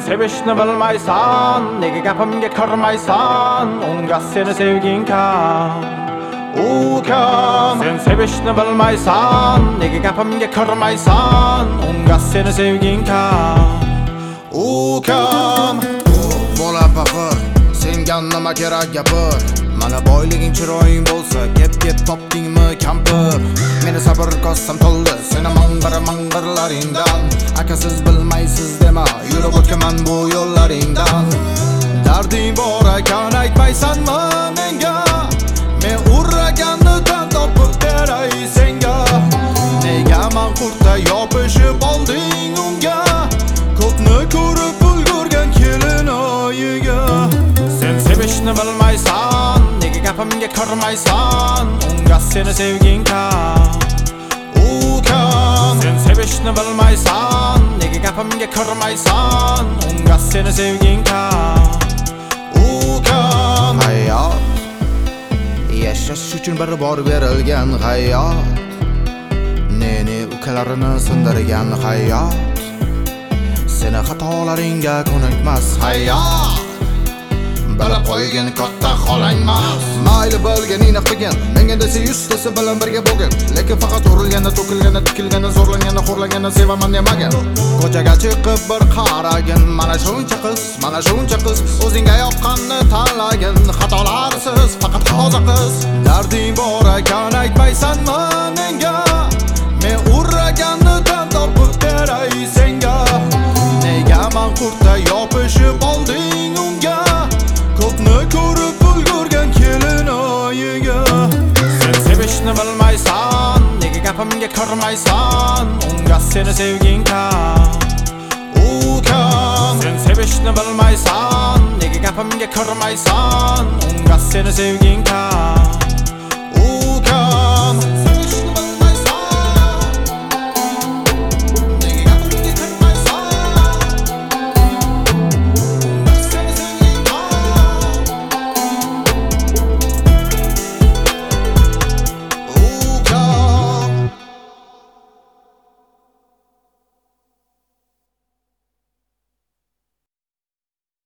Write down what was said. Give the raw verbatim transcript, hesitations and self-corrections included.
sevishni bilmaysan, nega gapimga kirmaysan? Unga seni sevging kam. U kam. Sen sevishni bilmaysan, nega gapimga kirmaysan? Unga seni sevging kam. U kam. Bola faqir, senga nima kerak gapir? Mana boyliging chiroying bo'lsa, kep-kep topdingmi kampir? Meni sabr qosam to'ldi, seni mang'ir mang'irlaringdan. Akasiz bilmaysiz dema, yurib o'tganman bu yo'llaringdan. Darding bor ekan aytmaysanmi menga? Men urraganni tan topib beray senga. Nega men qurta yopishib olding unga? Ko'pni ko'rib ulgurgan kelin oyiga. Sen sevishni bilmaysan, nega gapimga kirmaysan? Unga seni sevging kam. U kam. Sen sevishni bilmaysan, nega gapimga kirmaysan? Unga seni sevging kam. U kam. Hayot yashash uchun bir bor berilgan hayot. Neni ukalarini sindirgan hayot. Seni xatolaringga ko'nikmas hayot. Bilib qo'ygan katta xolangmas. Mayli bo'lganingni qilgin, menga desa yuztasi bilan birga bo'lgin. Lekin faqat urilganda, to'kilganda, tikilganda, zo'rlanganda, xo'rlanganda sevaman demagan. Ko'chaga chiqib bir qaragin, mana shuncha qiz, mana shuncha qiz, o'zingga yoqqanni tanlagin. Xatolarsiz, faqat hozir qiz. Darding bor ekan aytmaysanmi menga? Men urraganni tan topib beray senga. Nega men qurta yopishib olding unga? Ko'pni ko'rib ulgurgan kelin oyiga. Sen sevishni bilmaysan, nega gapimga kirmaysan? Unga seni sevging kam. U kam. Sen sevishni bilmaysan, nega gapimga kirmaysan? Unga seni sevging kam.